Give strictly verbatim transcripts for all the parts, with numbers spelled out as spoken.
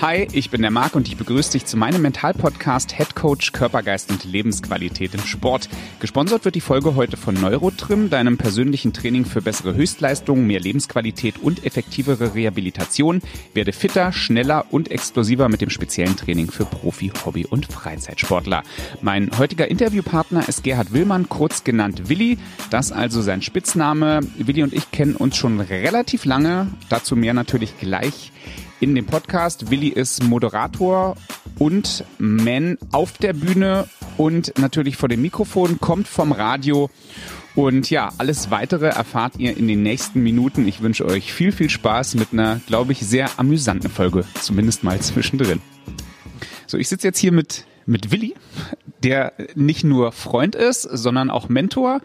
Hi, ich bin der Marc und ich begrüße dich zu meinem Mental-Podcast Head Coach Körper, Geist und Lebensqualität im Sport. Gesponsert wird die Folge heute von Neurotrim, deinem persönlichen Training für bessere Höchstleistungen, mehr Lebensqualität und effektivere Rehabilitation. Werde fitter, schneller und explosiver mit dem speziellen Training für Profi-, Hobby- und Freizeitsportler. Mein heutiger Interviewpartner ist Gerhard Willmann, kurz genannt Willi. Das also sein Spitzname. Willi und ich kennen uns schon relativ lange, dazu mehr natürlich gleich in dem Podcast. Willi ist Moderator und Man auf der Bühne und natürlich vor dem Mikrofon, kommt vom Radio. Und ja, alles Weitere erfahrt ihr in den nächsten Minuten. Ich wünsche euch viel, viel Spaß mit einer, glaube ich, sehr amüsanten Folge, zumindest mal zwischendrin. So, ich sitze jetzt hier mit, mit Willi, der nicht nur Freund ist, sondern auch Mentor.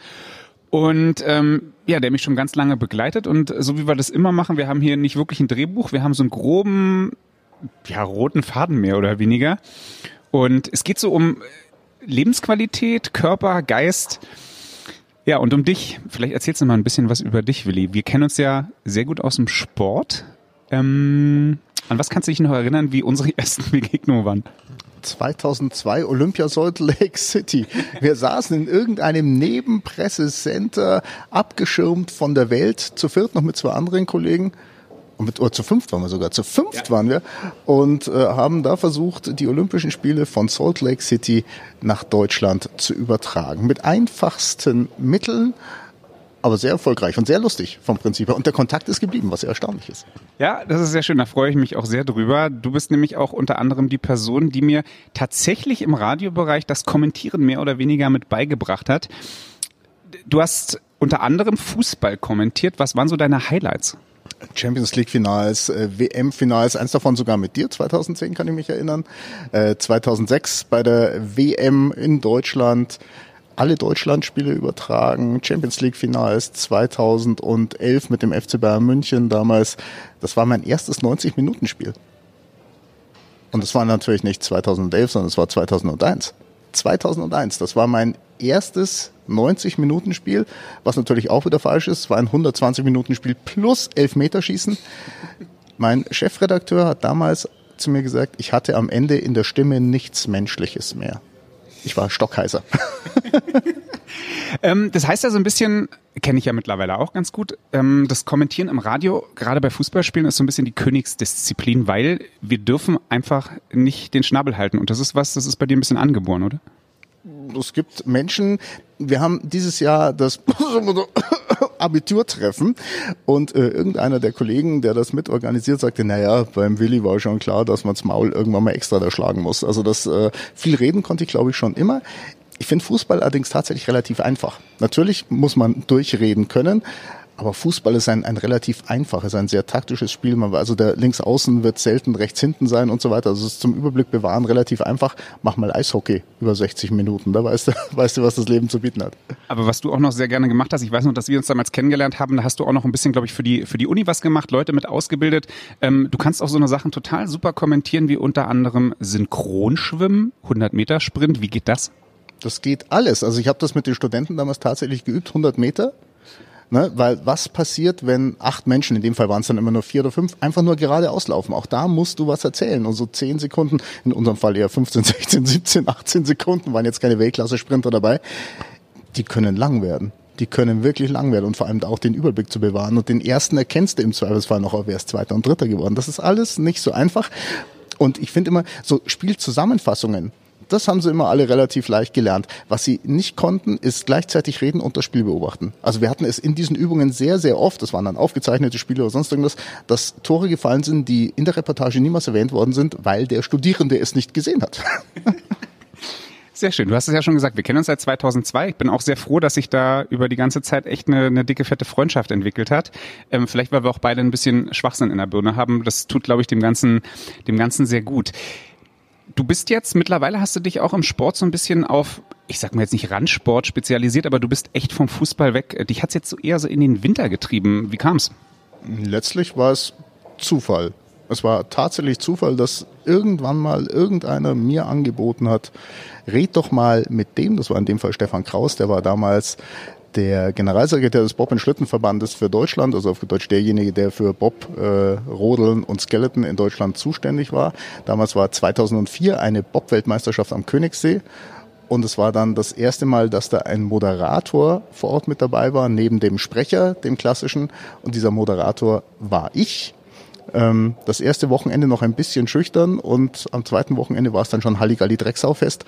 Und ähm, ja, der mich schon ganz lange begleitet und so wie wir das immer machen, wir haben hier nicht wirklich ein Drehbuch, wir haben so einen groben, ja, roten Faden mehr oder weniger. Und es geht so um Lebensqualität, Körper, Geist. Ja, und um dich. Vielleicht erzählst du mal ein bisschen was über dich, Willi. Wir kennen uns ja sehr gut aus dem Sport. Ähm, an was kannst du dich noch erinnern, wie unsere ersten Begegnungen waren? zweitausendzwei Olympia Salt Lake City. Wir saßen in irgendeinem Nebenpressecenter, abgeschirmt von der Welt, zu viert noch mit zwei anderen Kollegen. Und mit, oder zu fünft waren wir sogar, zu fünft ja. waren wir. Und äh, haben da versucht, die Olympischen Spiele von Salt Lake City nach Deutschland zu übertragen. Mit einfachsten Mitteln, aber sehr erfolgreich und sehr lustig vom Prinzip her. Und der Kontakt ist geblieben, was sehr erstaunlich ist. Ja, das ist sehr schön. Da freue ich mich auch sehr drüber. Du bist nämlich auch unter anderem die Person, die mir tatsächlich im Radiobereich das Kommentieren mehr oder weniger mit beigebracht hat. Du hast unter anderem Fußball kommentiert. Was waren so deine Highlights? Champions League Finals, äh, W M Finals, eins davon sogar mit dir, zweitausendzehn kann ich mich erinnern. Äh, zweitausendsechs bei der W M in Deutschland. Alle Deutschlandspiele übertragen, Champions League Finals zweitausendelf mit dem F C Bayern München damals. Das war mein erstes neunzig-Minuten-Spiel. Und das war natürlich nicht zweitausendelf, sondern es war zweitausendeins. zweitausendeins, das war mein erstes neunzig-Minuten-Spiel, was natürlich auch wieder falsch ist. Es war ein hundertzwanzig-Minuten-Spiel plus Elfmeterschießen. Mein Chefredakteur hat damals zu mir gesagt, ich hatte am Ende in der Stimme nichts Menschliches mehr. Ich war stockheiser. ähm, das heißt ja so ein bisschen, kenne ich ja mittlerweile auch ganz gut, ähm, das Kommentieren im Radio, gerade bei Fußballspielen, ist so ein bisschen die Königsdisziplin, weil wir dürfen einfach nicht den Schnabel halten. Und das ist was, das ist bei dir ein bisschen angeboren, oder? Es gibt Menschen, wir haben dieses Jahr das Abiturtreffen und äh, irgendeiner der Kollegen, der das mitorganisiert, sagte, naja, beim Willi war schon klar, dass man das Maul irgendwann mal extra da schlagen muss. Also das äh, viel reden konnte ich, glaube ich, schon immer. Ich finde Fußball allerdings tatsächlich relativ einfach. Natürlich muss man durchreden können, aber Fußball ist ein, ein relativ einfaches, ein sehr taktisches Spiel. Man, also der Linksaußen wird selten rechts hinten sein und so weiter. Also es ist zum Überblick bewahren relativ einfach. Mach mal Eishockey über sechzig Minuten, da weißt du, weißt du, was das Leben zu bieten hat. Aber was du auch noch sehr gerne gemacht hast, ich weiß noch, dass wir uns damals kennengelernt haben, da hast du auch noch ein bisschen, glaube ich, für die für die Uni was gemacht, Leute mit ausgebildet. Ähm, du kannst auch so eine Sachen total super kommentieren, wie unter anderem Synchronschwimmen, hundert Meter Sprint. Wie geht das? Das geht alles. Also ich habe das mit den Studenten damals tatsächlich geübt, hundert Meter. Ne, weil was passiert, wenn acht Menschen, in dem Fall waren es dann immer nur vier oder fünf, einfach nur geradeaus laufen? Auch da musst du was erzählen. Und so zehn Sekunden, in unserem Fall eher fünfzehn, sechzehn, siebzehn, achtzehn Sekunden, waren jetzt keine Weltklasse-Sprinter dabei, die können lang werden. Die können wirklich lang werden und vor allem auch den Überblick zu bewahren. Und den ersten erkennst du im Zweifelsfall noch, wer ist Zweiter und Dritter geworden. Das ist alles nicht so einfach. Und ich finde immer, so Spielzusammenfassungen, das haben sie immer alle relativ leicht gelernt. Was sie nicht konnten, ist gleichzeitig reden und das Spiel beobachten. Also wir hatten es in diesen Übungen sehr, sehr oft, das waren dann aufgezeichnete Spiele oder sonst irgendwas, dass Tore gefallen sind, die in der Reportage niemals erwähnt worden sind, weil der Studierende es nicht gesehen hat. Sehr schön. Du hast es ja schon gesagt, wir kennen uns seit zweitausendzwei. Ich bin auch sehr froh, dass sich da über die ganze Zeit echt eine, eine dicke, fette Freundschaft entwickelt hat. Ähm, vielleicht, weil wir auch beide ein bisschen Schwachsinn in der Birne haben. Das tut, glaube ich, dem Ganzen, dem Ganzen sehr gut. Du bist jetzt, mittlerweile hast du dich auch im Sport so ein bisschen auf, ich sag mal jetzt nicht Randsport spezialisiert, aber du bist echt vom Fußball weg. Dich hat's jetzt so eher so in den Winter getrieben. Wie kam's? Letztlich war es Zufall. Es war tatsächlich Zufall, dass irgendwann mal irgendeiner mir angeboten hat, red doch mal mit dem, das war in dem Fall Stefan Kraus, der war damals der Generalsekretär des Bob- und Schlittenverbandes für Deutschland, also auf Deutsch derjenige, der für Bob, äh, Rodeln und Skeleton in Deutschland zuständig war. Damals war zweitausendvier eine Bob-Weltmeisterschaft am Königssee. Und es war dann das erste Mal, dass da ein Moderator vor Ort mit dabei war, neben dem Sprecher, dem klassischen. Und dieser Moderator war ich. Ähm, das erste Wochenende noch ein bisschen schüchtern und am zweiten Wochenende war es dann schon Halligalli-Drecksau-Fest.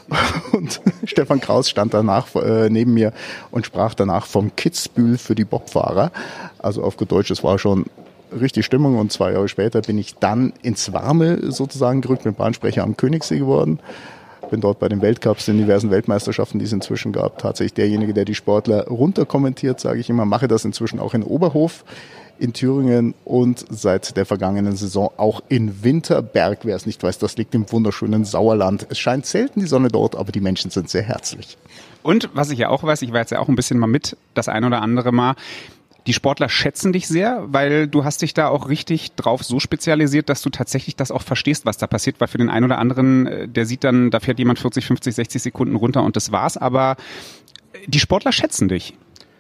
Und Stefan Kraus stand danach äh, neben mir und sprach danach vom Kitzbühel für die Bobfahrer. Also auf gut Deutsch, es war schon richtig Stimmung. Und zwei Jahre später bin ich dann ins Warme sozusagen gerückt, mit Bahnsprecher am Königssee geworden. Bin dort bei den Weltcups, den diversen Weltmeisterschaften, die es inzwischen gab, tatsächlich derjenige, der die Sportler runterkommentiert, sage ich immer. Mache das inzwischen auch in Oberhof in Thüringen und seit der vergangenen Saison auch in Winterberg. Wer es nicht weiß, das liegt im wunderschönen Sauerland. Es scheint selten die Sonne dort, aber die Menschen sind sehr herzlich. Und was ich ja auch weiß, ich war jetzt ja auch ein bisschen mal mit, das ein oder andere Mal, die Sportler schätzen dich sehr, weil du hast dich da auch richtig drauf so spezialisiert, dass du tatsächlich das auch verstehst, was da passiert, weil für den einen oder anderen, der sieht dann, da fährt jemand vierzig, fünfzig, sechzig Sekunden runter und das war's, aber die Sportler schätzen dich.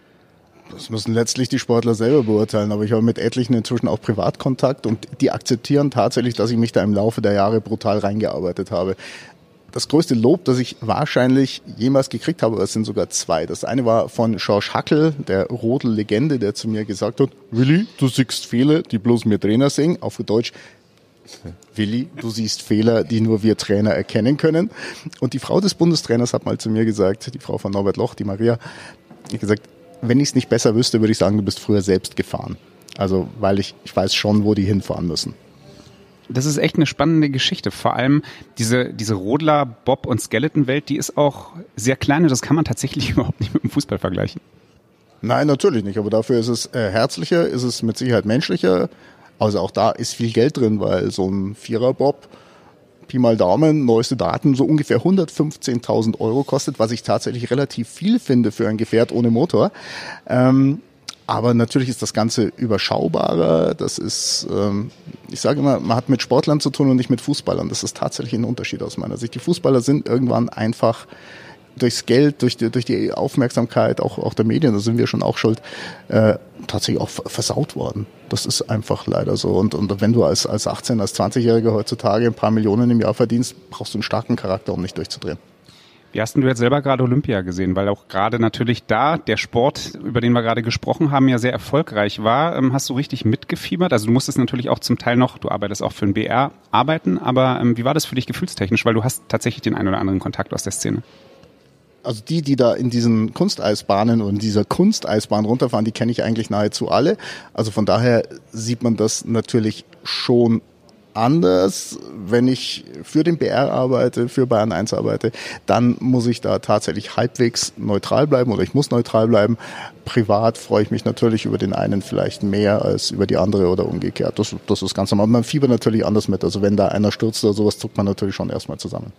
Das müssen letztlich die Sportler selber beurteilen, aber ich habe mit etlichen inzwischen auch Privatkontakt und die akzeptieren tatsächlich, dass ich mich da im Laufe der Jahre brutal reingearbeitet habe. Das größte Lob, das ich wahrscheinlich jemals gekriegt habe, das sind sogar zwei. Das eine war von George Hackel, der Rodel-Legende, der zu mir gesagt hat, Willi, du siehst Fehler, die bloß wir Trainer sehen. Auf Deutsch, Willi, du siehst Fehler, die nur wir Trainer erkennen können. Und die Frau des Bundestrainers hat mal zu mir gesagt, die Frau von Norbert Loch, die Maria, hat gesagt, wenn ich es nicht besser wüsste, würde ich sagen, du bist früher selbst gefahren. Also, weil ich, ich weiß schon, wo die hinfahren müssen. Das ist echt eine spannende Geschichte. Vor allem diese, diese Rodler, Bob- und Skeleton-Welt, die ist auch sehr klein und das kann man tatsächlich überhaupt nicht mit dem Fußball vergleichen. Nein, natürlich nicht. Aber dafür ist es äh, herzlicher, ist es mit Sicherheit menschlicher. Also auch da ist viel Geld drin, weil so ein Vierer-Bob, Pi mal Daumen, neueste Daten, so ungefähr hundertfünfzehntausend Euro kostet, was ich tatsächlich relativ viel finde für ein Gefährt ohne Motor. Ähm, Aber natürlich ist das Ganze überschaubarer. Das ist, ähm, ich sage immer, man hat mit Sportlern zu tun und nicht mit Fußballern. Das ist tatsächlich ein Unterschied aus meiner Sicht. Die Fußballer sind irgendwann einfach durchs Geld, durch die, durch die Aufmerksamkeit auch, auch der Medien, da sind wir schon auch schuld, äh, tatsächlich auch versaut worden. Das ist einfach leider so. Und, und wenn du als, als achtzehn-, als zwanzigjähriger heutzutage ein paar Millionen im Jahr verdienst, brauchst du einen starken Charakter, um nicht durchzudrehen. Wie hast denn du jetzt selber gerade Olympia gesehen? Weil auch gerade natürlich da der Sport, über den wir gerade gesprochen haben, ja sehr erfolgreich war. Hast du richtig mitgefiebert? Also du musstest natürlich auch zum Teil noch, du arbeitest auch für den B R, arbeiten, aber ähm, wie war das für dich gefühlstechnisch? Weil du hast tatsächlich den einen oder anderen Kontakt aus der Szene. Also die, die da in diesen Kunsteisbahnen und dieser Kunsteisbahn runterfahren, die kenne ich eigentlich nahezu alle. Also von daher sieht man das natürlich schon anders. Wenn ich für den B R arbeite, für Bayern eins arbeite, dann muss ich da tatsächlich halbwegs neutral bleiben oder ich muss neutral bleiben. Privat freue ich mich natürlich über den einen vielleicht mehr als über die andere oder umgekehrt. Das, das ist ganz normal. Man fiebert natürlich anders mit. Also wenn da einer stürzt oder sowas, zuckt man natürlich schon erstmal zusammen.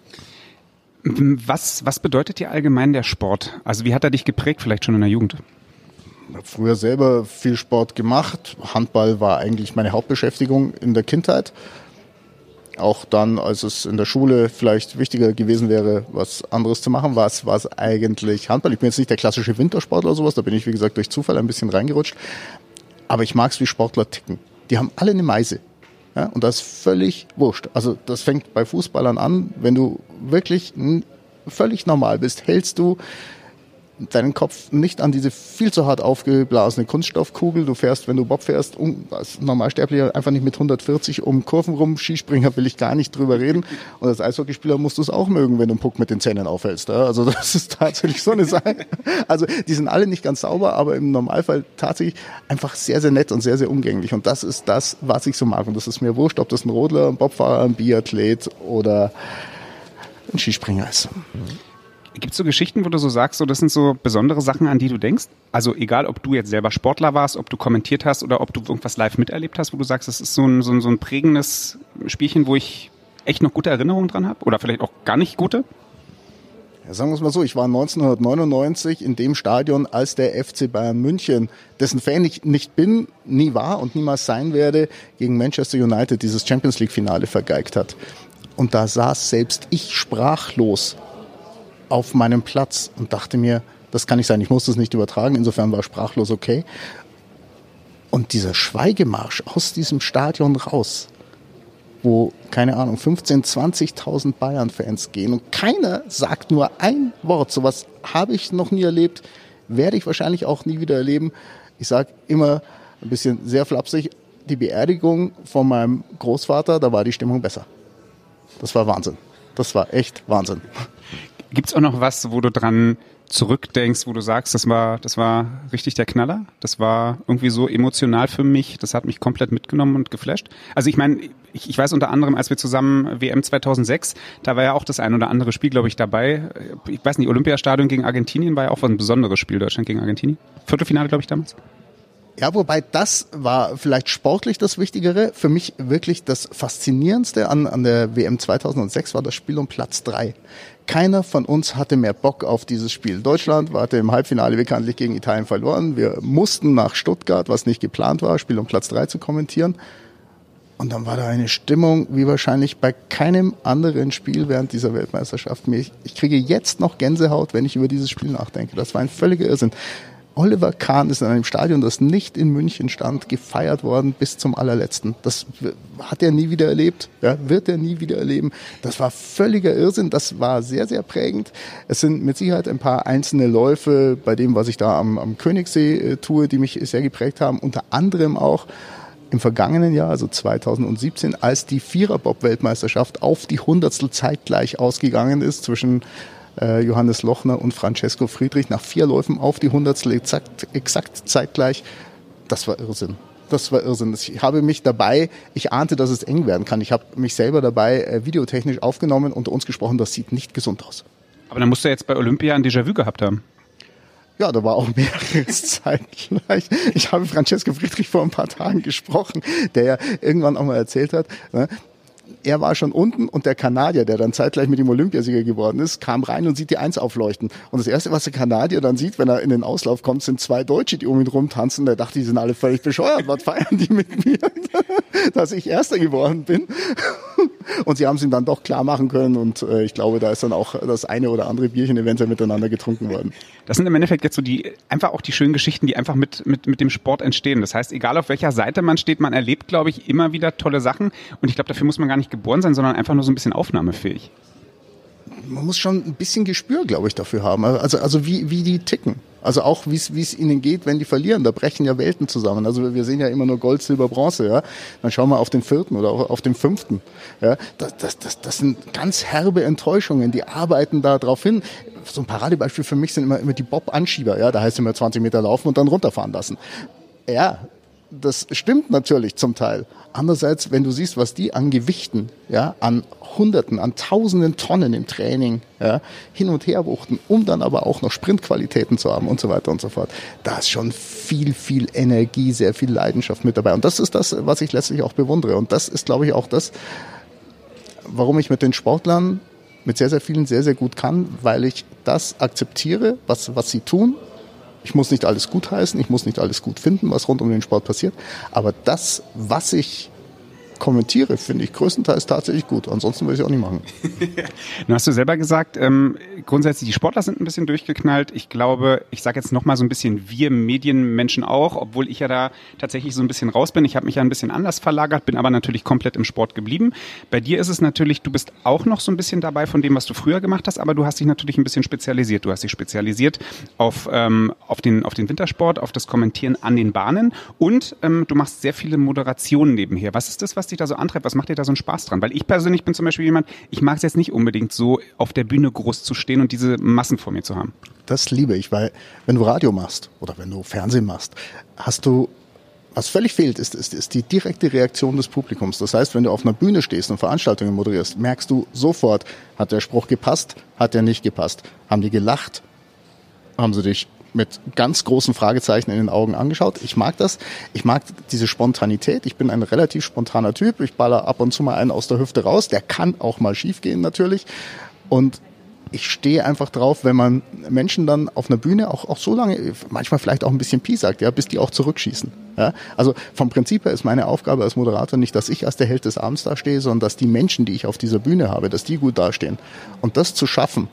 Was, was bedeutet dir allgemein der Sport? Also wie hat er dich geprägt, vielleicht schon in der Jugend? Ich habe früher selber viel Sport gemacht. Handball war eigentlich meine Hauptbeschäftigung in der Kindheit. Auch dann, als es in der Schule vielleicht wichtiger gewesen wäre, was anderes zu machen, war es, war es eigentlich Handball. Ich bin jetzt nicht der klassische Wintersportler oder sowas, da bin ich, wie gesagt, durch Zufall ein bisschen reingerutscht. Aber ich mag es, wie Sportler ticken. Die haben alle eine Meise. Ja, und das ist völlig wurscht. Also das fängt bei Fußballern an. Wenn du wirklich völlig normal bist, hältst du deinen Kopf nicht an diese viel zu hart aufgeblasene Kunststoffkugel. Du fährst, wenn du Bob fährst, um, als Normalsterblicher einfach nicht mit hundertvierzig um Kurven rum. Skispringer will ich gar nicht drüber reden. Und als Eishockeyspieler musst du es auch mögen, wenn du einen Puck mit den Zähnen aufhältst. Ja? Also das ist tatsächlich so eine Sache. Also die sind alle nicht ganz sauber, aber im Normalfall tatsächlich einfach sehr, sehr nett und sehr, sehr umgänglich. Und das ist das, was ich so mag. Und das ist mir wurscht, ob das ein Rodler, ein Bobfahrer, ein Biathlet oder ein Skispringer ist. Gibt es so Geschichten, wo du so sagst, so das sind so besondere Sachen, an die du denkst? Also egal, ob du jetzt selber Sportler warst, ob du kommentiert hast oder ob du irgendwas live miterlebt hast, wo du sagst, das ist so ein, so ein, so ein prägendes Spielchen, wo ich echt noch gute Erinnerungen dran habe? Oder vielleicht auch gar nicht gute? Ja, sagen wir es mal so, ich war neunzehnhundertneunundneunzig in dem Stadion, als der F C Bayern München, dessen Fan ich nicht bin, nie war und niemals sein werde, gegen Manchester United dieses Champions League Finale vergeigt hat. Und da saß selbst ich sprachlos auf meinem Platz und dachte mir, Das kann nicht sein. Ich musste es nicht übertragen. Insofern war sprachlos okay. Und dieser Schweigemarsch aus diesem Stadion raus, wo, keine Ahnung, fünfzehntausend, zwanzigtausend Bayern-Fans gehen und keiner sagt nur ein Wort. Sowas habe ich noch nie erlebt, werde ich wahrscheinlich auch nie wieder erleben. Ich sage immer ein bisschen sehr flapsig, die Beerdigung von meinem Großvater, da war die Stimmung besser. Das war Wahnsinn. Das war echt Wahnsinn. Gibt's auch noch was, wo du dran zurückdenkst, wo du sagst, das war, das war richtig der Knaller? Das war irgendwie so emotional für mich, das hat mich komplett mitgenommen und geflasht. Also ich meine, ich, ich weiß unter anderem, als wir zusammen W M zweitausendsechs, da war ja auch das ein oder andere Spiel, glaube ich, dabei. Ich weiß nicht, Olympiastadion gegen Argentinien war ja auch ein besonderes Spiel, Deutschland gegen Argentinien. Viertelfinale, glaube ich, damals. Ja, wobei das war vielleicht sportlich das Wichtigere. Für mich wirklich das Faszinierendste an, an der W M zweitausendsechs war das Spiel um Platz drei. Keiner von uns hatte mehr Bock auf dieses Spiel. Deutschland hatte im Halbfinale bekanntlich gegen Italien verloren. Wir mussten nach Stuttgart, was nicht geplant war, Spiel um Platz drei zu kommentieren. Und dann war da eine Stimmung wie wahrscheinlich bei keinem anderen Spiel während dieser Weltmeisterschaft. Ich kriege jetzt noch Gänsehaut, wenn ich über dieses Spiel nachdenke. Das war ein völliger Irrsinn. Oliver Kahn ist in einem Stadion, das nicht in München stand, gefeiert worden bis zum allerletzten. Das hat er nie wieder erlebt, ja, wird er nie wieder erleben. Das war völliger Irrsinn, das war sehr, sehr prägend. Es sind mit Sicherheit ein paar einzelne Läufe bei dem, was ich da am, am Königssee äh, tue, die mich sehr geprägt haben. Unter anderem auch im vergangenen Jahr, also zweitausendsiebzehn, als die Vierer-Bob-Weltmeisterschaft auf die Hundertstel zeitgleich ausgegangen ist zwischen Johannes Lochner und Francesco Friedrich nach vier Läufen auf die Hundertstel exakt, exakt zeitgleich. Das war Irrsinn. Das war Irrsinn. Ich habe mich dabei, ich ahnte, dass es eng werden kann. Ich habe mich selber dabei äh, videotechnisch aufgenommen, unter uns gesprochen, das sieht nicht gesund aus. Aber dann musst du jetzt bei Olympia ein Déjà-vu gehabt haben. Ja, da war auch mehreres zeitgleich. Ich habe Francesco Friedrich vor ein paar Tagen gesprochen, der ja irgendwann auch mal erzählt hat, ne, er war schon unten und der Kanadier, der dann zeitgleich mit dem Olympiasieger geworden ist, kam rein und sieht die Eins aufleuchten. Und das Erste, was der Kanadier dann sieht, wenn er in den Auslauf kommt, sind zwei Deutsche, die um ihn rumtanzen. Der dachte, die sind alle völlig bescheuert. Was feiern die mit mir, dass ich Erster geworden bin? Und sie haben es ihm dann doch klar machen können. Und äh, ich glaube, da ist dann auch das eine oder andere Bierchen eventuell miteinander getrunken worden. Das sind im Endeffekt jetzt so die, einfach auch die schönen Geschichten, die einfach mit, mit, mit dem Sport entstehen. Das heißt, egal auf welcher Seite man steht, man erlebt, glaube ich, immer wieder tolle Sachen. Und ich glaube, dafür muss man gar nicht geboren sein, sondern einfach nur so ein bisschen aufnahmefähig. Man muss schon ein bisschen Gespür, glaube ich, dafür haben. Also, also wie, wie die ticken. Also auch, wie es, wie es ihnen geht, wenn die verlieren. Da brechen ja Welten zusammen. Also wir sehen ja immer nur Gold, Silber, Bronze. Ja, dann schauen wir auf den vierten oder auf den fünften. Ja, das, das, das, das sind ganz herbe Enttäuschungen. Die arbeiten da drauf hin. So ein Paradebeispiel für mich sind immer, immer die Bob-Anschieber. Ja, da heißt es immer zwanzig Meter laufen und dann runterfahren lassen. Ja, das stimmt natürlich zum Teil. Andererseits, wenn du siehst, was die an Gewichten, ja, an Hunderten, an Tausenden Tonnen im Training, ja, hin und her wuchten, um dann aber auch noch Sprintqualitäten zu haben und so weiter und so fort, da ist schon viel, viel Energie, sehr viel Leidenschaft mit dabei. Und das ist das, was ich letztlich auch bewundere. Und das ist, glaube ich, auch das, warum ich mit den Sportlern, mit sehr, sehr vielen sehr, sehr gut kann, weil ich das akzeptiere, was, was sie tun. Ich muss nicht alles gutheißen, ich muss nicht alles gut finden, was rund um den Sport passiert. Aber das, was ich kommentiere, finde ich größtenteils tatsächlich gut. Ansonsten würde ich es auch nicht machen. Nun hast du selber gesagt, ähm, grundsätzlich die Sportler sind ein bisschen durchgeknallt. Ich glaube, ich sage jetzt nochmal so ein bisschen wir Medienmenschen auch, obwohl ich ja da tatsächlich so ein bisschen raus bin. Ich habe mich ja ein bisschen anders verlagert, bin aber natürlich komplett im Sport geblieben. Bei dir ist es natürlich, du bist auch noch so ein bisschen dabei von dem, was du früher gemacht hast, aber du hast dich natürlich ein bisschen spezialisiert. Du hast dich spezialisiert auf, ähm, auf, den, auf den Wintersport, auf das Kommentieren an den Bahnen und ähm, du machst sehr viele Moderationen nebenher. Was ist das, was dich da so antreibt? Was macht dir da so einen Spaß dran? Weil ich persönlich bin zum Beispiel jemand, ich mag es jetzt nicht unbedingt so, auf der Bühne groß zu stehen und diese Massen vor mir zu haben. Das liebe ich, weil wenn du Radio machst oder wenn du Fernsehen machst, hast du, was völlig fehlt, ist, ist, ist die direkte Reaktion des Publikums. Das heißt, wenn du auf einer Bühne stehst und Veranstaltungen moderierst, merkst du sofort, hat der Spruch gepasst, hat der nicht gepasst? Haben die gelacht? Haben sie dich mit ganz großen Fragezeichen in den Augen angeschaut? Ich mag das. Ich mag diese Spontanität. Ich bin ein relativ spontaner Typ. Ich baller ab und zu mal einen aus der Hüfte raus. Der kann auch mal schief gehen natürlich. Und ich stehe einfach drauf, wenn man Menschen dann auf einer Bühne auch, auch so lange, manchmal vielleicht auch ein bisschen piesackt, ja, bis die auch zurückschießen. Ja? Also vom Prinzip her ist meine Aufgabe als Moderator nicht, dass ich als der Held des Abends dastehe, sondern dass die Menschen, die ich auf dieser Bühne habe, dass die gut dastehen. Und das zu schaffen,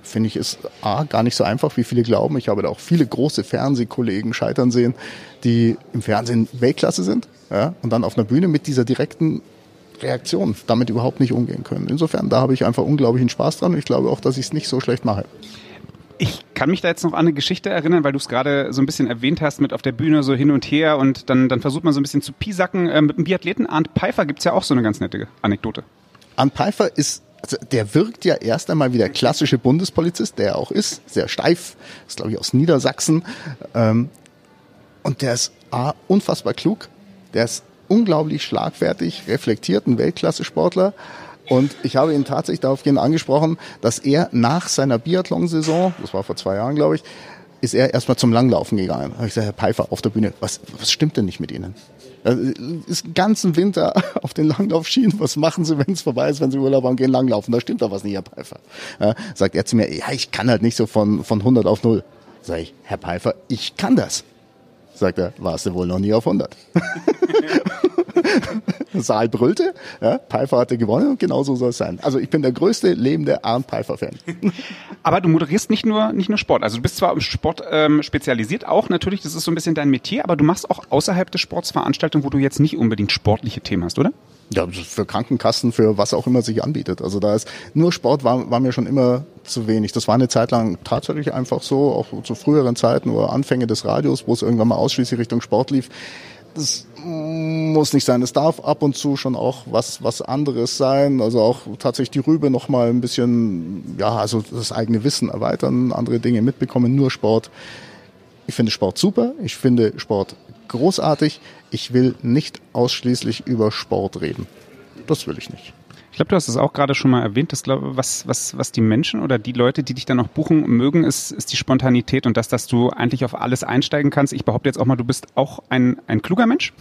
finde ich, ist A, gar nicht so einfach, wie viele glauben. Ich habe da auch viele große Fernsehkollegen scheitern sehen, die im Fernsehen Weltklasse sind, ja, und dann auf einer Bühne mit dieser direkten Reaktion damit überhaupt nicht umgehen können. Insofern, da habe ich einfach unglaublichen Spaß dran und ich glaube auch, dass ich es nicht so schlecht mache. Ich kann mich da jetzt noch an eine Geschichte erinnern, weil du es gerade so ein bisschen erwähnt hast, mit auf der Bühne so hin und her und dann, dann versucht man so ein bisschen zu piesacken. Ähm, mit dem Biathleten Arndt Pfeiffer gibt's ja auch so eine ganz nette Anekdote. Arndt Pfeiffer ist, also der wirkt ja erst einmal wie der klassische Bundespolizist, der er auch ist, sehr steif, ist glaube ich aus Niedersachsen, ähm, und der ist A, unfassbar klug, der ist unglaublich schlagfertig, reflektiert, ein Weltklasse-Sportler. Und ich habe ihn tatsächlich daraufhin angesprochen, dass er nach seiner Biathlon-Saison, das war vor zwei Jahren, glaube ich, ist er erstmal zum Langlaufen gegangen. Da habe ich gesagt, Herr Pfeiffer, auf der Bühne, was, was stimmt denn nicht mit Ihnen? Ist den ganzen Winter auf den Langlaufschienen, was machen Sie, wenn es vorbei ist, wenn Sie Urlaub haben, gehen langlaufen? Da stimmt doch was nicht, Herr Pfeiffer. Ja, sagt er zu mir, ja, ich kann halt nicht so von, von hundert auf null. Sag ich, Herr Pfeiffer, ich kann das. Sagt er, warst du wohl noch nie auf hundert. Saal brüllte, ja, Pfeiffer hatte gewonnen und genau so soll es sein. Also ich bin der größte lebende Arndt Pfeiffer-Fan. Aber du moderierst nicht nur nicht nur Sport. Also du bist zwar im Sport ähm, spezialisiert, auch natürlich, das ist so ein bisschen dein Metier, aber du machst auch außerhalb des Sports Veranstaltungen, wo du jetzt nicht unbedingt sportliche Themen hast, oder? Ja, für Krankenkassen, für was auch immer sich anbietet. Also da ist nur Sport war, war mir schon immer zu wenig. Das war eine Zeit lang tatsächlich einfach so, auch zu früheren Zeiten oder Anfänge des Radios, wo es irgendwann mal ausschließlich Richtung Sport lief. Das muss nicht sein. Es darf ab und zu schon auch was was anderes sein. Also auch tatsächlich die Rübe noch mal ein bisschen, ja, also das eigene Wissen erweitern, andere Dinge mitbekommen. Nur Sport. Ich finde Sport super. Ich finde Sport großartig. Ich will nicht ausschließlich über Sport reden. Das will ich nicht. Ich glaube, du hast es auch gerade schon mal erwähnt, dass, glaub, was, was, was die Menschen oder die Leute, die dich dann noch buchen mögen, ist, ist die Spontanität und das, dass du eigentlich auf alles einsteigen kannst. Ich behaupte jetzt auch mal, du bist auch ein, ein kluger Mensch.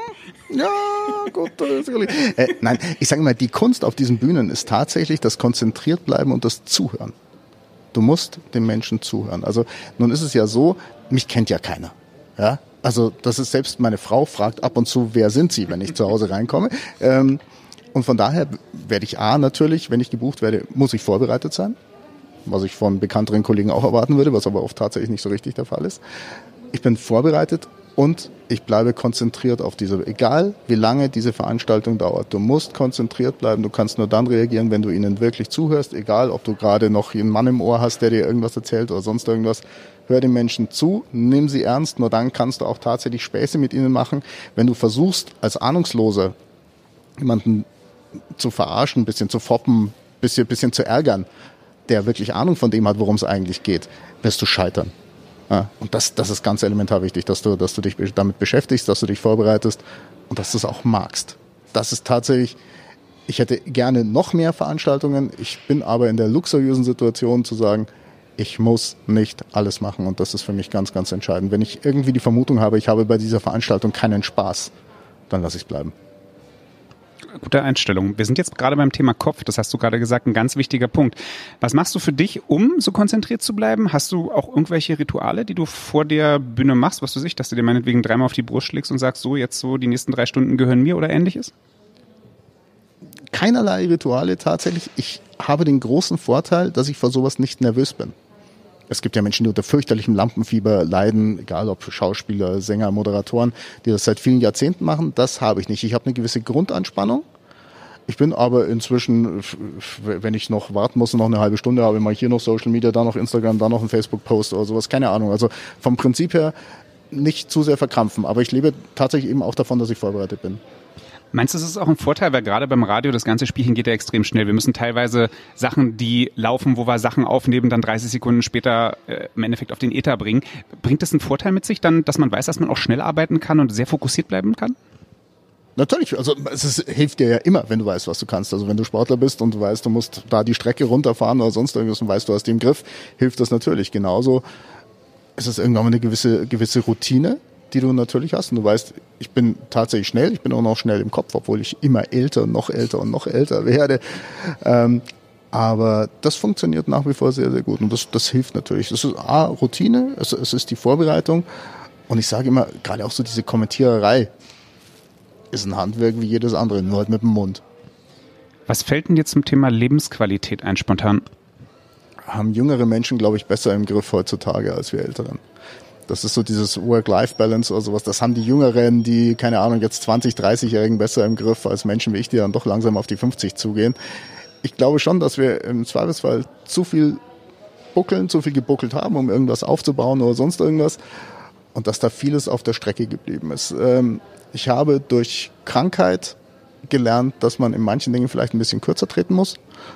Ja, gut. äh, nein, ich sage mal, die Kunst auf diesen Bühnen ist tatsächlich das konzentriert bleiben und das Zuhören. Du musst den Menschen zuhören. Also nun ist es ja so, mich kennt ja keiner. Ja, also das ist selbst meine Frau fragt ab und zu, wer sind Sie, wenn ich zu Hause reinkomme. Ähm, Und von daher werde ich A, natürlich, wenn ich gebucht werde, muss ich vorbereitet sein, was ich von bekannteren Kollegen auch erwarten würde, was aber oft tatsächlich nicht so richtig der Fall ist. Ich bin vorbereitet und ich bleibe konzentriert auf diese, egal wie lange diese Veranstaltung dauert. Du musst konzentriert bleiben, du kannst nur dann reagieren, wenn du ihnen wirklich zuhörst, egal ob du gerade noch einen Mann im Ohr hast, der dir irgendwas erzählt oder sonst irgendwas. Hör den Menschen zu, nimm sie ernst, nur dann kannst du auch tatsächlich Späße mit ihnen machen. Wenn du versuchst, als Ahnungsloser jemanden zu verarschen, ein bisschen zu foppen, ein bisschen, bisschen zu ärgern, der wirklich Ahnung von dem hat, worum es eigentlich geht, wirst du scheitern. Ja, und das, das ist ganz elementar wichtig, dass du, dass du dich damit beschäftigst, dass du dich vorbereitest und dass du es auch magst. Das ist tatsächlich, ich hätte gerne noch mehr Veranstaltungen, ich bin aber in der luxuriösen Situation zu sagen, ich muss nicht alles machen und das ist für mich ganz, ganz entscheidend. Wenn ich irgendwie die Vermutung habe, ich habe bei dieser Veranstaltung keinen Spaß, dann lasse ich es bleiben. Gute Einstellung. Wir sind jetzt gerade beim Thema Kopf, das hast du gerade gesagt, ein ganz wichtiger Punkt. Was machst du für dich, um so konzentriert zu bleiben? Hast du auch irgendwelche Rituale, die du vor der Bühne machst, was du sich, dass du dir meinetwegen dreimal auf die Brust schlägst und sagst, so jetzt so die nächsten drei Stunden gehören mir oder ähnliches? Keinerlei Rituale tatsächlich. Ich habe den großen Vorteil, dass ich vor sowas nicht nervös bin. Es gibt ja Menschen, die unter fürchterlichem Lampenfieber leiden, egal ob Schauspieler, Sänger, Moderatoren, die das seit vielen Jahrzehnten machen. Das habe ich nicht. Ich habe eine gewisse Grundanspannung. Ich bin aber inzwischen, wenn ich noch warten muss und noch eine halbe Stunde habe, mache ich hier noch Social Media, da noch Instagram, da noch einen Facebook-Post oder sowas. Keine Ahnung. Also vom Prinzip her nicht zu sehr verkrampfen. Aber ich lebe tatsächlich eben auch davon, dass ich vorbereitet bin. Meinst du, das ist auch ein Vorteil, weil gerade beim Radio das ganze Spielchen geht ja extrem schnell. Wir müssen teilweise Sachen, die laufen, wo wir Sachen aufnehmen, dann dreißig Sekunden später äh, im Endeffekt auf den Äther bringen. Bringt das einen Vorteil mit sich dann, dass man weiß, dass man auch schnell arbeiten kann und sehr fokussiert bleiben kann? Natürlich, also es ist, hilft dir ja immer, wenn du weißt, was du kannst. Also wenn du Sportler bist und du weißt, du musst da die Strecke runterfahren oder sonst irgendwas und weißt, du hast die im Griff, hilft das natürlich. Genauso ist es irgendwann mal eine gewisse, gewisse Routine, die du natürlich hast. Und du weißt, ich bin tatsächlich schnell, ich bin auch noch schnell im Kopf, obwohl ich immer älter, noch älter und noch älter werde. Ähm, aber das funktioniert nach wie vor sehr, sehr gut. Und das, das hilft natürlich. Das ist A, Routine, es, es ist die Vorbereitung. Und ich sage immer, gerade auch so diese Kommentiererei ist ein Handwerk wie jedes andere, nur halt mit dem Mund. Was fällt denn dir zum Thema Lebensqualität ein, spontan? haben jüngere Menschen, glaube ich, besser im Griff heutzutage als wir Älteren. Das ist so dieses Work-Life-Balance oder sowas. Das haben die Jüngeren, die, keine Ahnung, jetzt zwanzig-, dreißig-Jährigen besser im Griff als Menschen wie ich, die dann doch langsam auf die fünfzig zugehen. Ich glaube schon, dass wir im Zweifelsfall zu viel buckeln, zu viel gebuckelt haben, um irgendwas aufzubauen oder sonst irgendwas. Und dass da vieles auf der Strecke geblieben ist. Ich habe durch Krankheit gelernt, dass man in manchen Dingen vielleicht ein bisschen kürzer treten muss.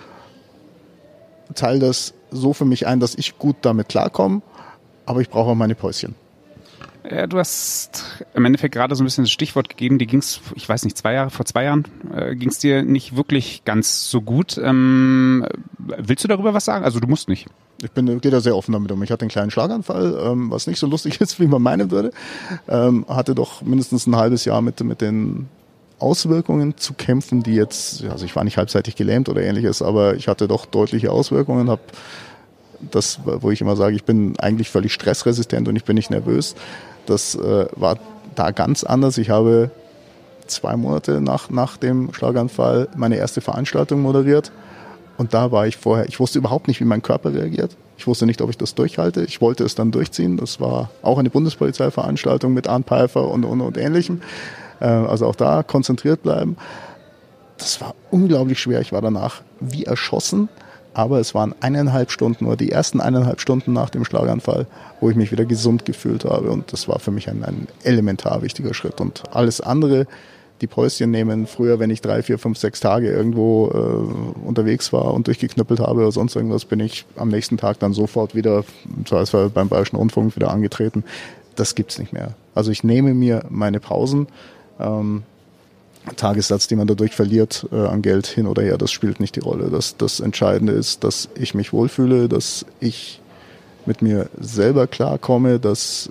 Teile das so für mich ein, dass ich gut damit klarkomme. Aber ich brauche auch meine Päuschen. Ja, du hast im Endeffekt gerade so ein bisschen das Stichwort gegeben, die ging's, ich weiß nicht, zwei Jahre, vor zwei Jahren äh, ging's dir nicht wirklich ganz so gut. Ähm, willst du darüber was sagen? Also du musst nicht. Ich bin, gehe da sehr offen damit um. Ich hatte einen kleinen Schlaganfall, ähm, was nicht so lustig ist, wie man meinen würde. Ähm, hatte doch mindestens ein halbes Jahr mit, mit den Auswirkungen zu kämpfen, die jetzt, also ich war nicht halbseitig gelähmt oder ähnliches, aber ich hatte doch deutliche Auswirkungen, habe das, wo ich immer sage, ich bin eigentlich völlig stressresistent und ich bin nicht nervös. Das äh, war da ganz anders. Ich habe zwei Monate nach, nach dem Schlaganfall meine erste Veranstaltung moderiert und da war ich vorher, ich wusste überhaupt nicht, wie mein Körper reagiert. Ich wusste nicht, ob ich das durchhalte. Ich wollte es dann durchziehen. Das war auch eine Bundespolizeiveranstaltung mit Arndt Pfeiffer und, und, und Ähnlichem. Äh, also auch da konzentriert bleiben. Das war unglaublich schwer. Ich war danach wie erschossen. Aber es waren eineinhalb Stunden oder die ersten eineinhalb Stunden nach dem Schlaganfall, wo ich mich wieder gesund gefühlt habe. Und das war für mich ein, ein elementar wichtiger Schritt. Und alles andere, die Päuschen nehmen, früher, wenn ich drei, vier, fünf, sechs Tage irgendwo äh, unterwegs war und durchgeknüppelt habe oder sonst irgendwas, bin ich am nächsten Tag dann sofort wieder, so als wir beim Bayerischen Rundfunk wieder angetreten. Das gibt's nicht mehr. Also ich nehme mir meine Pausen. Ähm, Tagessatz, den man dadurch verliert äh, an Geld hin oder her, das spielt nicht die Rolle. Das, das Entscheidende ist, dass ich mich wohlfühle, dass ich mit mir selber klarkomme, dass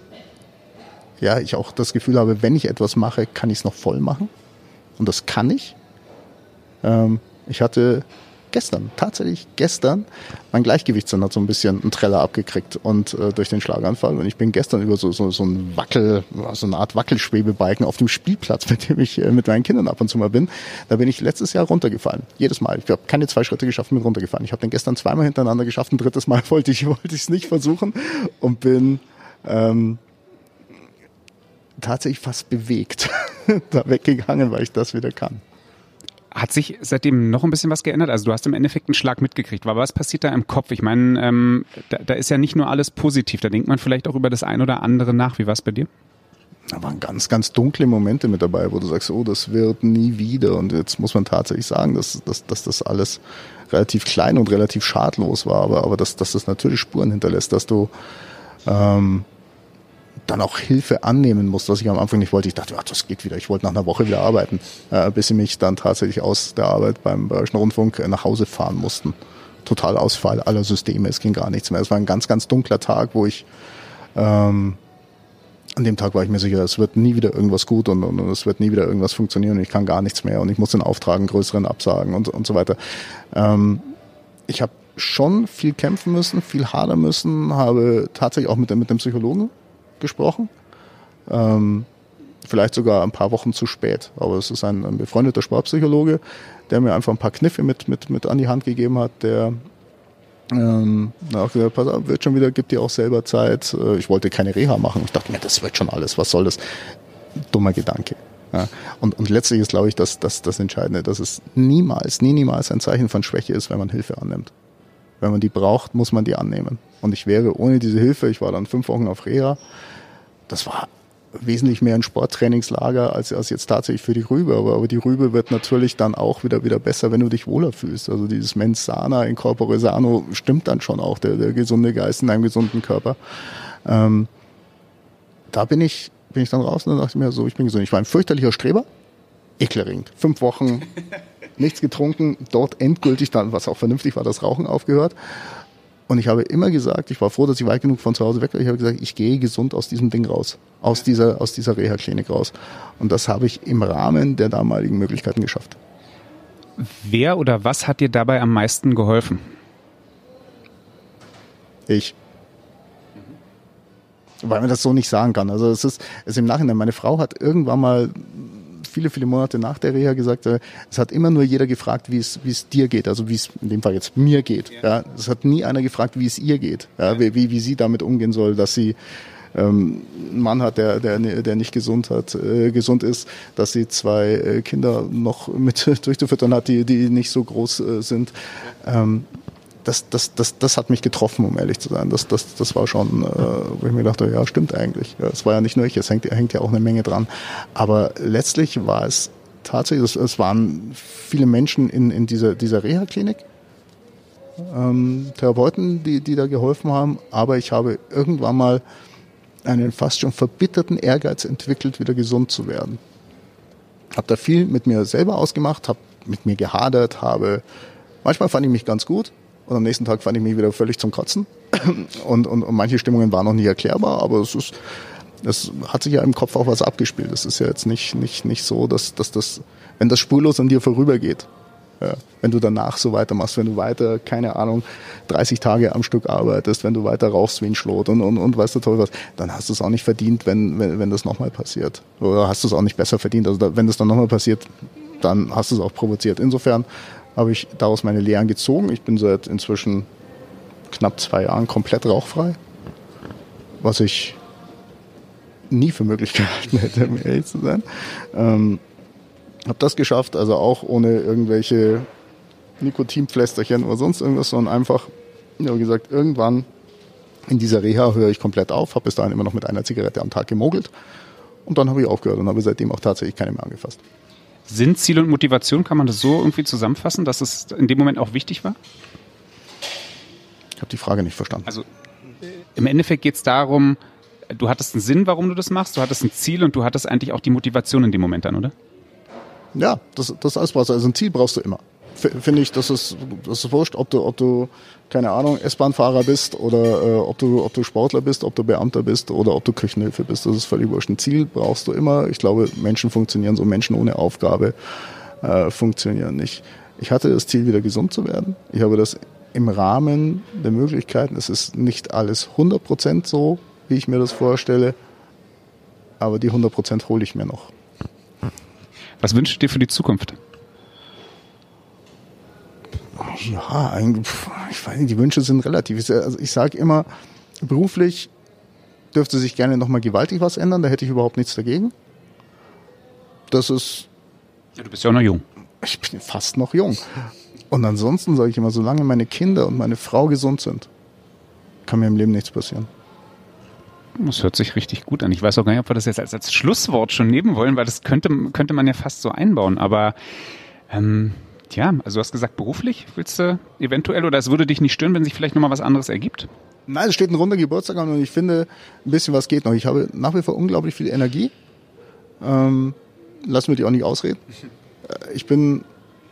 ja, ich auch das Gefühl habe, wenn ich etwas mache, kann ich es noch voll machen. Und das kann ich. Ähm, ich hatte gestern, tatsächlich gestern, mein Gleichgewichtssinn hat so ein bisschen einen Treller abgekriegt und äh, durch den Schlaganfall. Und ich bin gestern über so, so, so ein Wackel, so eine Art Wackelschwebebalken auf dem Spielplatz, mit dem ich äh, mit meinen Kindern ab und zu mal bin, da bin ich letztes Jahr runtergefallen. Jedes Mal. Ich habe keine zwei Schritte geschafft, bin runtergefallen. Ich habe den gestern zweimal hintereinander geschafft, ein drittes Mal wollte ich wollte ich es nicht versuchen und bin ähm, tatsächlich fast bewegt da weggegangen, weil ich das wieder kann. Hat sich seitdem noch ein bisschen was geändert? Also du hast im Endeffekt einen Schlag mitgekriegt. Aber was passiert da im Kopf? Ich meine, ähm, da, da ist ja nicht nur alles positiv. Da denkt man vielleicht auch über das ein oder andere nach. Wie war es bei dir? Da waren ganz, ganz dunkle Momente mit dabei, wo du sagst, oh, das wird nie wieder. Und jetzt muss man tatsächlich sagen, dass, dass, dass das alles relativ klein und relativ schadlos war. Aber, aber dass, dass das natürlich Spuren hinterlässt, dass du ähm, dann auch Hilfe annehmen musst, was ich am Anfang nicht wollte. Ich dachte, ach, das geht wieder. Ich wollte nach einer Woche wieder arbeiten, äh, bis sie mich dann tatsächlich aus der Arbeit beim Bayerischen Rundfunk nach Hause fahren mussten. Totalausfall aller Systeme, es ging gar nichts mehr. Es war ein ganz, ganz dunkler Tag, wo ich, ähm, an dem Tag war ich mir sicher, es wird nie wieder irgendwas gut und, und, und es wird nie wieder irgendwas funktionieren und ich kann gar nichts mehr und ich muss den Auftrag einen größeren absagen und, und so weiter. Ähm, ich habe schon viel kämpfen müssen, viel hadern müssen, habe tatsächlich auch mit dem, mit dem Psychologen gesprochen. Ähm, vielleicht sogar ein paar Wochen zu spät. Aber es ist ein, ein befreundeter Sportpsychologe, der mir einfach ein paar Kniffe mit, mit, mit an die Hand gegeben hat, der ähm, auch gesagt, pass auf, wird schon wieder, gibt dir auch selber Zeit. Ich wollte keine Reha machen. Ich dachte mir, das wird schon alles. Was soll das? Dummer Gedanke. Ja. Und, und letztlich ist, glaube ich, das, das, das Entscheidende, dass es niemals, nie, niemals ein Zeichen von Schwäche ist, wenn man Hilfe annimmt. Wenn man die braucht, muss man die annehmen. Und ich wäre ohne diese Hilfe, ich war dann fünf Wochen auf Reha, das war wesentlich mehr ein Sporttrainingslager als, als jetzt tatsächlich für die Rübe. Aber, aber die Rübe wird natürlich dann auch wieder, wieder besser, wenn du dich wohler fühlst. Also dieses Mens sana in corpore sano stimmt dann schon auch, der, der gesunde Geist in einem gesunden Körper. Ähm, da bin ich, bin ich dann raus und dann dachte ich mir so, ich bin gesund. Ich war ein fürchterlicher Streber, ekelerregend. Fünf Wochen nichts getrunken, dort endgültig dann, was auch vernünftig war, das Rauchen aufgehört. Und ich habe immer gesagt, ich war froh, dass ich weit genug von zu Hause weg war. Ich habe gesagt, ich gehe gesund aus diesem Ding raus, aus dieser, aus dieser Reha-Klinik raus. Und das habe ich im Rahmen der damaligen Möglichkeiten geschafft. Wer oder was hat dir dabei am meisten geholfen? Ich. Weil man das so nicht sagen kann. Also es ist, es ist im Nachhinein, meine Frau hat irgendwann mal viele, viele Monate nach der Reha gesagt, äh, es hat immer nur jeder gefragt, wie es, wie es dir geht, also wie es in dem Fall jetzt mir geht. Ja. Ja. Es hat nie einer gefragt, wie es ihr geht, ja, wie, wie, wie sie damit umgehen soll, dass sie ähm, einen Mann hat, der, der, der nicht gesund hat, äh, gesund ist, dass sie zwei äh, Kinder noch mit durchzufüttern hat, die, die nicht so groß äh, sind. Ähm, Das, das, das, das hat mich getroffen, um ehrlich zu sein. Das, das, das war schon, äh, wo ich mir dachte, ja, stimmt eigentlich. Ja, es war ja nicht nur ich, es hängt, hängt ja auch eine Menge dran. Aber letztlich war es tatsächlich, es, es waren viele Menschen in, in dieser, dieser Reha-Klinik, ähm, Therapeuten, die, die da geholfen haben. Aber ich habe irgendwann mal einen fast schon verbitterten Ehrgeiz entwickelt, wieder gesund zu werden. Habe da viel mit mir selber ausgemacht, habe mit mir gehadert, habe, manchmal fand ich mich ganz gut. Und am nächsten Tag fand ich mich wieder völlig zum Kotzen. Und, und, und manche Stimmungen waren noch nicht erklärbar, aber es ist, es hat sich ja im Kopf auch was abgespielt. Es ist ja jetzt nicht, nicht, nicht so, dass, dass das, wenn das spurlos an dir vorübergeht, ja, wenn du danach so weitermachst, wenn du weiter, keine Ahnung, dreißig Tage am Stück arbeitest, wenn du weiter rauchst wie ein Schlot und, und, und weißt du toll was, dann hast du es auch nicht verdient, wenn, wenn, wenn das nochmal passiert. Oder hast du es auch nicht besser verdient. Also da, wenn das dann nochmal passiert, dann hast du es auch provoziert. Insofern habe ich daraus meine Lehren gezogen. Ich bin seit inzwischen knapp zwei Jahren komplett rauchfrei, was ich nie für möglich gehalten hätte, um ehrlich zu sein. Ähm, habe das geschafft, also auch ohne irgendwelche Nikotinpflästerchen oder sonst irgendwas, sondern einfach, ja, wie gesagt, irgendwann in dieser Reha höre ich komplett auf, habe bis dahin immer noch mit einer Zigarette am Tag gemogelt und dann habe ich aufgehört und habe seitdem auch tatsächlich keine mehr angefasst. Sinn, Ziel und Motivation, kann man das so irgendwie zusammenfassen, dass es in dem Moment auch wichtig war? Ich habe die Frage nicht verstanden. Also im Endeffekt geht es darum, du hattest einen Sinn, warum du das machst, du hattest ein Ziel und du hattest eigentlich auch die Motivation in dem Moment dann, oder? Ja, das, das alles brauchst du. Also ein Ziel brauchst du immer. Finde ich, das ist, das ist wurscht, ob du, ob du, keine Ahnung, S-Bahn-Fahrer bist oder äh, ob du, ob du Sportler bist, ob du Beamter bist oder ob du Küchenhilfe bist. Das ist völlig wurscht. Ein Ziel brauchst du immer. Ich glaube, Menschen funktionieren so. Menschen ohne Aufgabe äh, funktionieren nicht. Ich hatte das Ziel, wieder gesund zu werden. Ich habe das im Rahmen der Möglichkeiten. Es ist nicht alles hundert Prozent so, wie ich mir das vorstelle, aber die hundert Prozent hole ich mir noch. Was wünschst du dir für die Zukunft? Ja, ich weiß nicht, die Wünsche sind relativ. Also ich sage immer, beruflich dürfte sich gerne nochmal gewaltig was ändern, da hätte ich überhaupt nichts dagegen. Das ist... Ja, du bist ja auch noch jung. Ich bin fast noch jung. Und ansonsten sage ich immer, solange meine Kinder und meine Frau gesund sind, kann mir im Leben nichts passieren. Das hört sich richtig gut an. Ich weiß auch gar nicht, ob wir das jetzt als, als Schlusswort schon nehmen wollen, weil das könnte, könnte man ja fast so einbauen. Aber ähm, ja, also du hast gesagt, beruflich willst du eventuell, oder es würde dich nicht stören, wenn sich vielleicht nochmal was anderes ergibt? Nein, es steht ein runder Geburtstag an und ich finde, ein bisschen was geht noch. Ich habe nach wie vor unglaublich viel Energie. Ähm, lass mir die auch nicht ausreden. Ich bin,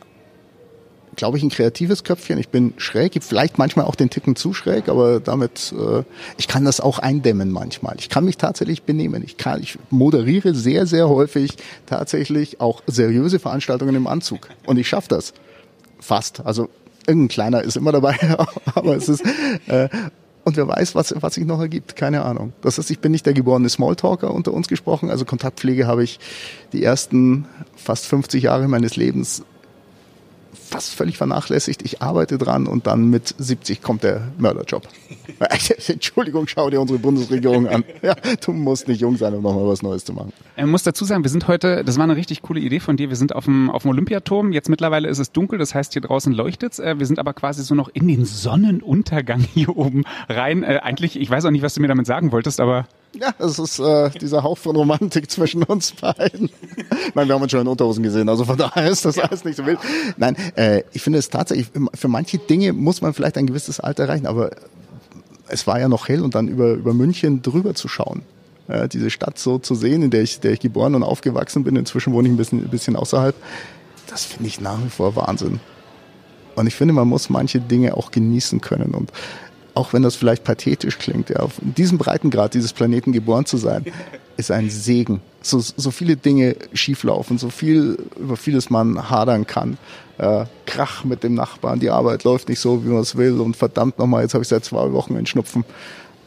glaube ich, ein kreatives Köpfchen. Ich bin schräg, vielleicht manchmal auch den Ticken zu schräg, aber damit, äh, ich kann das auch eindämmen manchmal. Ich kann mich tatsächlich benehmen. Ich kann, ich moderiere sehr, sehr häufig tatsächlich auch seriöse Veranstaltungen im Anzug. Und ich schaffe das. Fast. Also irgendein kleiner ist immer dabei, aber es ist, äh, und wer weiß, was, was sich noch ergibt. Keine Ahnung. Das heißt, ich bin nicht der geborene Smalltalker unter uns gesprochen. Also Kontaktpflege habe ich die ersten fast fünfzig Jahre meines Lebens fast völlig vernachlässigt. Ich arbeite dran und dann mit siebzig kommt der Mörderjob. Entschuldigung, schau dir unsere Bundesregierung an. Ja, du musst nicht jung sein, um nochmal was Neues zu machen. Ich muss dazu sagen, wir sind heute, das war eine richtig coole Idee von dir, wir sind auf dem, auf dem Olympiaturm. Jetzt mittlerweile ist es dunkel, das heißt, hier draußen leuchtet's. Wir sind aber quasi so noch in den Sonnenuntergang hier oben rein. Äh, eigentlich, ich weiß auch nicht, was du mir damit sagen wolltest, aber... Ja, es ist äh, dieser Hauch von Romantik zwischen uns beiden. Nein, wir haben uns schon in Unterhosen gesehen, also von daher ist das alles nicht so wild. Nein, äh, ich finde es tatsächlich, für manche Dinge muss man vielleicht ein gewisses Alter erreichen, aber es war ja noch hell und dann über, über München drüber zu schauen. Ja, diese Stadt so zu sehen, in der ich, der ich geboren und aufgewachsen bin, inzwischen wohne ich ein bisschen, ein bisschen außerhalb, das finde ich nach wie vor Wahnsinn. Und ich finde, man muss manche Dinge auch genießen können und auch wenn das vielleicht pathetisch klingt, ja, auf diesem Breitengrad dieses Planeten geboren zu sein, ist ein Segen. So, so viele Dinge schieflaufen, so viel, über vieles man hadern kann. Äh, Krach mit dem Nachbarn, die Arbeit läuft nicht so, wie man es will und verdammt nochmal, jetzt habe ich seit zwei Wochen einen Schnupfen.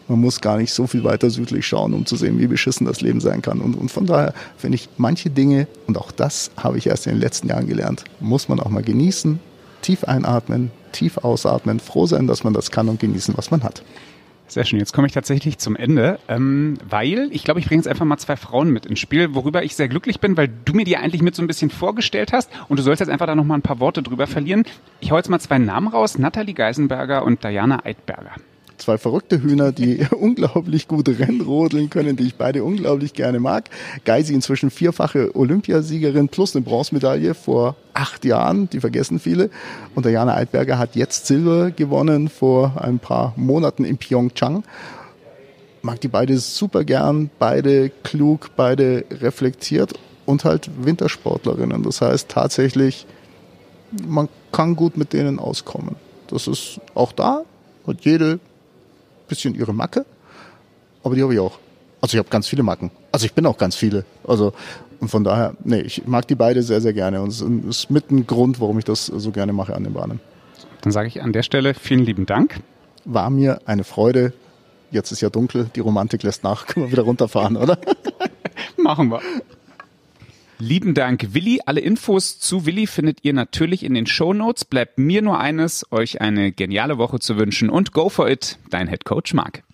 Man muss gar nicht so viel weiter südlich schauen, um zu sehen, wie beschissen das Leben sein kann. Und, und von daher finde ich manche Dinge, und auch das habe ich erst in den letzten Jahren gelernt, muss man auch mal genießen, tief einatmen, tief ausatmen, froh sein, dass man das kann und genießen, was man hat. Sehr schön. Jetzt komme ich tatsächlich zum Ende, ähm, weil ich glaube, ich bringe jetzt einfach mal zwei Frauen mit ins Spiel, worüber ich sehr glücklich bin, weil du mir die eigentlich mit so ein bisschen vorgestellt hast und du sollst jetzt einfach da noch mal ein paar Worte drüber verlieren. Ich hau jetzt mal zwei Namen raus, Nathalie Geisenberger und Diana Eidberger. Zwei verrückte Hühner, die unglaublich gut Rennrodeln können, die ich beide unglaublich gerne mag. Geisi inzwischen vierfache Olympiasiegerin plus eine Bronzemedaille vor acht Jahren, die vergessen viele. Und Diana Eidberger hat jetzt Silber gewonnen vor ein paar Monaten in Pyeongchang. Mag die beide super gern, beide klug, beide reflektiert und halt Wintersportlerinnen. Das heißt tatsächlich, man kann gut mit denen auskommen. Das ist auch da, hat jede bisschen ihre Macke, aber die habe ich auch. Also ich habe ganz viele Macken. Also ich bin auch ganz viele. Also und von daher, nee, ich mag die beide sehr, sehr gerne und es ist mit ein Grund, warum ich das so gerne mache an den Bahnen. Dann sage ich an der Stelle vielen lieben Dank. War mir eine Freude. Jetzt ist ja dunkel, die Romantik lässt nach. Können wir wieder runterfahren, oder? Machen wir. Lieben Dank, Willi. Alle Infos zu Willi findet ihr natürlich in den Shownotes. Bleibt mir nur eines, euch eine geniale Woche zu wünschen und go for it, dein Headcoach Marc.